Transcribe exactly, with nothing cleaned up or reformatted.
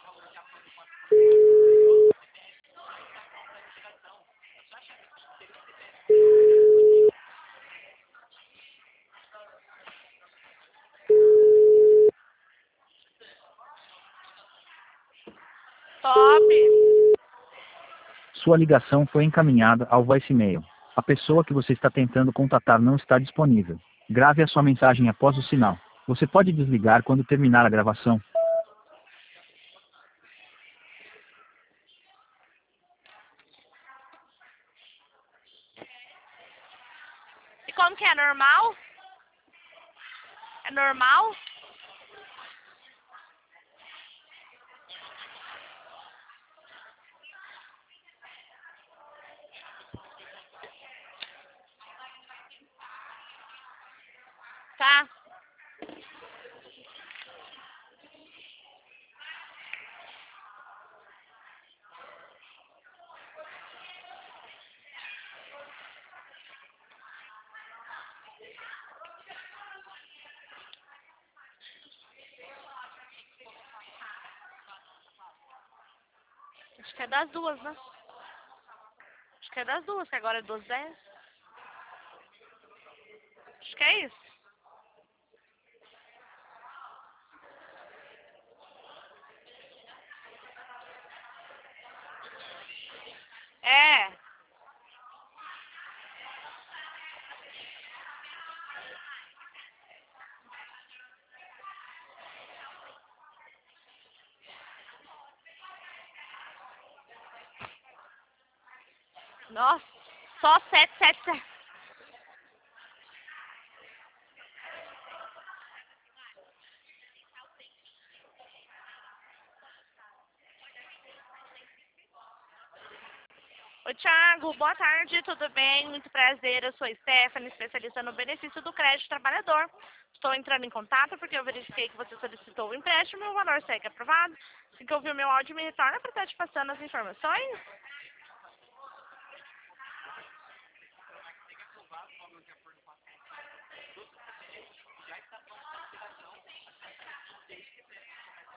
Top. Sua ligação foi encaminhada ao voicemail. A pessoa que você está tentando contatar não está disponível. Grave a sua mensagem após o sinal. Você pode desligar quando terminar a gravação. E como que é? Normal? É normal? Tá. Acho que é das duas, né? Acho que é das duas, que agora é doze e dez. Acho que é isso. É. Nossa, só sete, sete, sete. Oi, Thiago, boa tarde, tudo bem? Muito prazer, eu sou Stephanie, especialista no benefício do crédito trabalhador. Estou entrando em contato porque eu verifiquei que você solicitou o empréstimo e o valor segue aprovado. Assim que ouvir o meu áudio, me retorna para estar te passando as informações.